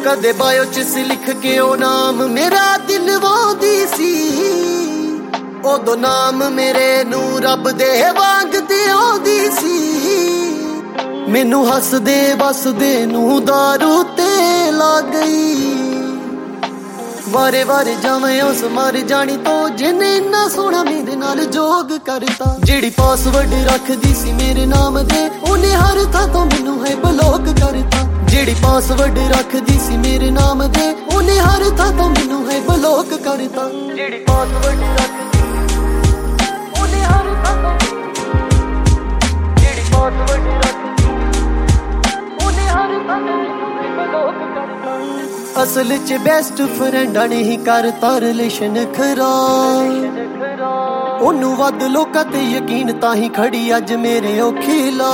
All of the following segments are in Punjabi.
ਕਦੇ ਬਾਇਓ ਚ ਸੀ ਲਿਖ ਕੇ ਉਹ ਨਾਮ ਮੇਰਾ ਦਿਲ ਵਾਉਂਦੀ ਸੀ। ਉਦੋਂ ਨਾਮ ਮੇਰੇ ਨੂੰ ਰੱਬ ਦੇ ਵਾਂਗ ਤੇ ਆਉਂਦੀ ਸੀ। ਮੈਨੂੰ ਹੱਸਦੇ ਵਸਦੇ ਨੂੰ ਦਾਰੂ ਤੇ ਲਾ ਗਈ। ਵਾਰੇ ਵਾਰੇ ਜਾਵੇਂ ਉਸ ਮਰ ਜਾਣੀ ਤੋਂ ਜਿਹਨੇ ਇੰਨਾ ਸੋਹਣਾ ਮੇਰੇ ਨਾਲ ਜੋਗ ਕਰਤਾ। ਜਿਹੜੀ ਪਾਸਵਰਡ ਰੱਖਦੀ ਸੀ ਮੇਰੇ ਨਾਮ ਦੇ ਉਹਨੇ ਹਰ ਥਾਂ ਤੋਂ ਮੈਨੂੰ ਹੈ ਬਲੌਕ ਕਰਤਾ। ਜਿਹੜੀ ਪਾਸਵਰਡ ਰੱਖਦੀ ਸੀ ਮੇਰੇ ਨਾਮ ਦੇ ਉਹਨੇ ਹਰ ਥਾਂ ਤੋਂ ਮੈਨੂੰ ਹੈ ਬਲੌਕ ਕਰਤਾ। ਜਿਹੜੀ ਪਾਸਵਰਡ ਰੱਖਦੀ ਉਹਨੇ ਹਰ ਥਾਂ ਤੋਂ, ਜਿਹੜੀ ਪਾਸਵਰਡ ਰੱਖਦੀ ਉਹਨੇ ਹਰ ਥਾਂ ਤੋਂ ਮੈਨੂੰ ਹੈ ਬਲੌਕ ਕਰਤਾ। ਅਸਲ ਚ ਬੈਸਟ ਫਰੈਂਡਾਂ ਨੇ ਹੀ ਕਰਤਾ ਰਿਲੇਸ਼ਨ ਖਰਾਬ। ਉਹਨੂੰ ਵੱਧ ਲੋਕਾਂ ਤੇ ਯਕੀਨ ਤਾਂ ਹੀ ਖੜੀ ਅੱਜ ਮੇਰੇ ਔਖੀਲਾ।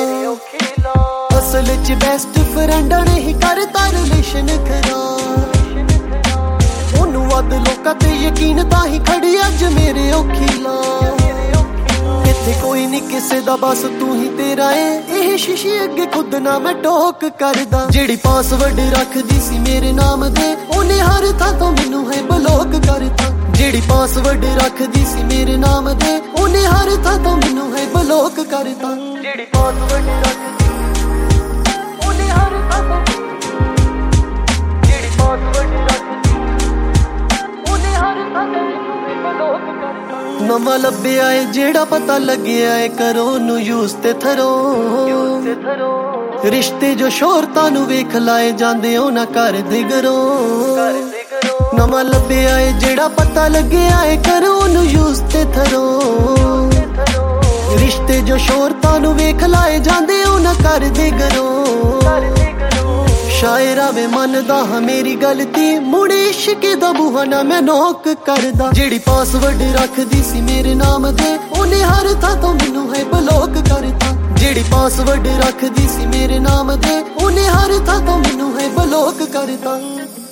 ਅਸਲ ਚ ਬੈਸਟ ਫਰੈਂਡਾਂ ਨੇ ਹੀ ਕਰਤਾ ਰਿਲੇਸ਼ਨ ਖਰਾਬ। ਉਹਨੂੰ ਵੱਧ ਲੋਕਾਂ ਤੇ ਯਕੀਨ ਤਾਂ ਹੀ ਖੜੀ ਅੱਜ ਮੇਰੇ ਔਖੀਲਾ। ਇੱਥੇ ਕੋਈ ਨੀ ਕਿਸੇ ਦਾ ਬਸ ਤੂੰ ਹੀ ਤੇਰਾ ਏ, ਇਹ ਸ਼ੀਸ਼ੇ ਅੱਗੇ ਖੁਦ ਨਾ ਮੈਂ ਟੋਕ ਕਰਦਾ। ਜਿਹੜੀ ਪਾਸਵਰਡ ਰੱਖਦੀ ਸੀ ਮੇਰੇ ਨਾਮ ਦੇ ਉਹਨੇ ਹਰ ਥਾਂ ਤੋਂ ਮੈਨੂੰ ਹੈ ਬਲੌਕ ਕਰਤਾ। ਜਿਹੜੀ ਪਾਸਵਰਡ ਰੱਖਦੀ ਸੀ ਮੇਰੇ ਨਾਮ ਦੇ ਉਹਨੇ ਹਰ ਥਾਂ ਤੋਂ ਮੈਨੂੰ ਹੈ ਬਲੌਕ ਕਰਤਾ। ਜਿਹੜੀ ਪਾਸਵਰਡ ਰੱਖਦੀ ਉਹਨੇ ਹਰ ਥਾਂ ਤੋਂ, ਜਿਹੜੀ ਪਾਸਵਰਡ ਰੱਖਦੀ ਉਹਨੇ ਹਰ ਥਾਂ ਤੋਂ ਮੈਨੂੰ ਹੈ ਬਲੌਕ ਕਰਤਾ। ਨਵਾਂ ਲੱਭਿਆ ਏ ਜਿਹੜਾ ਪਤਾ ਲੱਗਿਆ ਏ ਕਰੋ ਨੂੰ ਯੂਜ਼ ਤੇ ਥਰੋ। ਰਿਸ਼ਤੇ ਜੋ ਸ਼ੋਹਰਤਾਂ ਨੂੰ ਵੇਖ ਲਾਏ ਜਾਂਦੇ ਉਹ ਨਾ ਕਰਦੇ ਗਰੋ। ਨਵਾਂ ਲੱਭਿਆ ਏ ਜਿਹੜਾ ਪਤਾ ਲੱਗਿਆ ਏ ਕਰੋ ਨੂੰ ਯੂਜ਼ ਤੇ ਥਰੋ। ਰਿਸ਼ਤੇ ਜੋ ਸ਼ੋਹਰਤਾਂ ਨੂੰ ਵੇਖ ਲਾਏ ਜਾਂਦੇ ਉਹ ਨਾ ਕਰਦੇ ਗਰੋ। ਸ਼ਾਇਰਾ ਵੇ ਮੰਨਦਾ ਹਾਂ ਮੇਰੀ ਗਲਤੀ ਮੁੜ ਇਸ਼ਕ ਦਾ ਬੂਹਾ ਨਾ ਮੈਂ ਨੋਕ ਕਰਦਾ। ਜਿਹੜੀ ਪਾਸਵਰਡ ਰੱਖਦੀ ਸੀ ਮੇਰੇ ਨਾਮ ਦੇ ਉਹਨੇ ਹਰ ਥਾਂ ਤੋਂ ਮੈਨੂੰ ਹੈ ਬਲੌਕ ਕਰਤਾ। ਜਿਹੜੀ ਪਾਸਵਰਡ ਰੱਖਦੀ ਸੀ ਮੇਰੇ ਨਾਮ ਦੇ ਉਹਨੇ ਹਰ ਥਾਂ ਤੋਂ ਮੈਨੂੰ ਹੈ ਬਲੌਕ ਕਰਤਾ।